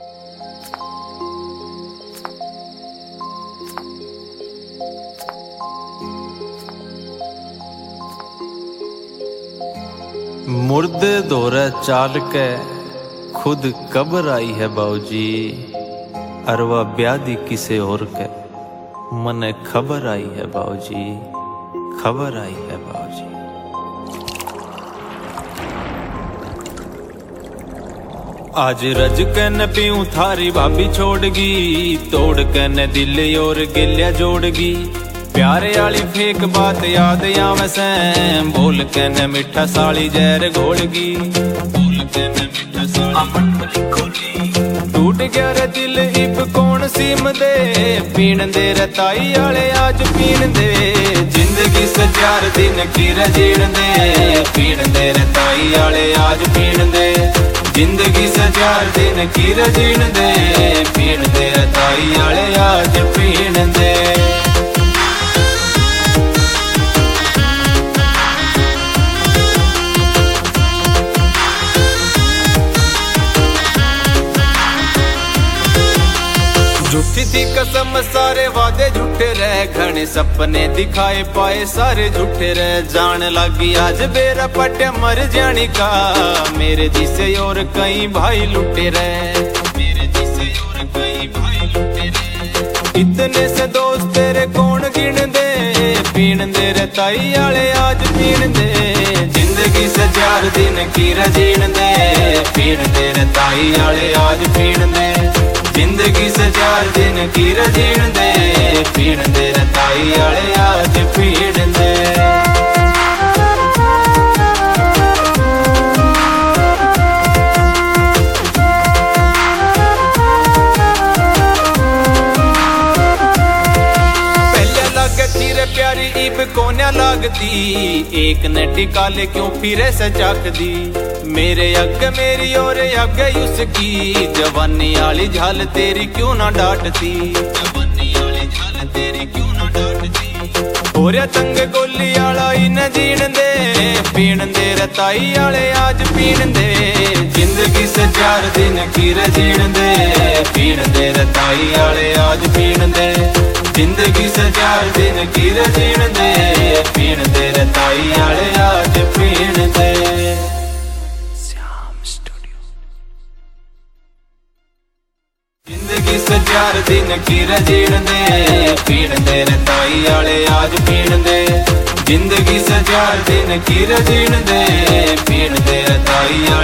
मुर्दे दौरे चाल के खुद कब्र आई है बाऊजी, अरवा ब्यादी किसे और के मने खबर आई है बाऊजी, खबर आई है बाऊजी। आज रज के न पीऊं थारी भाभी छोड़गी, तोड़ के न दिल और गिलिया जोड़गी। प्यारे आली फेक बात याद आवे से, बोल के न मिठा साली जहर घोड़गी, बोल के न मिठा साली खोली। टूट गया रे दिल इब कौन सीम दे, पीण दे रताई आले आज पीण दे। जिंदगी से 4 दिन की जीण दे, पीण दे रताई आले आज पीण दे। जिंदगी से 4 दिन की जीण दे, पीण दे रताई आले आज पीण दे। झूठी थी कसम सारे वादे झूठे रहे, घने सपने दिखाए पाए सारे झूठे रहे। जान लगी आज बेरा पटे मर जाने का, मेरे जिसे और कई भाई लुटे रहे, मेरे जिसे और कई भाई लुटे रहे। इतने से दोस्त तेरे कौन गिन दे, पीण दे रताई आले आज पीण दे। जिंदगी से 4 दिन की जीण दे, पीण दे रताई आले आज पीण दे। जिंदगी से 4 दिन की जीण दे, पीण दे रताई आले आज पीण दे। पहले लागे थी प्यारी इब कोन्या लागती, एक ने टिकाले क्यों फिरे से चाकदी। मेरे अग मेरी और अग उसकी, जवानी आली झाल तेरी क्यों ना डांटती, जवानी आली झाल तेरी क्यों ना डांटती। और तंग गोली आला इन जीण दे, पीण दे रताई आले आज पीण दे। जिंदगी से 4 दिन की जीण दे, पीण दे रताई आले आज पीण दे। जिंदगी से 4 दिन की जीण दे, पीण दे रताई आले आज पीण दे। जिंदगी से 4 दिन की जीण दे, पीण दे रताई आले आज पीण दे। जिंदगी से 4 दिन की जीण दे, पीण दे रताई आले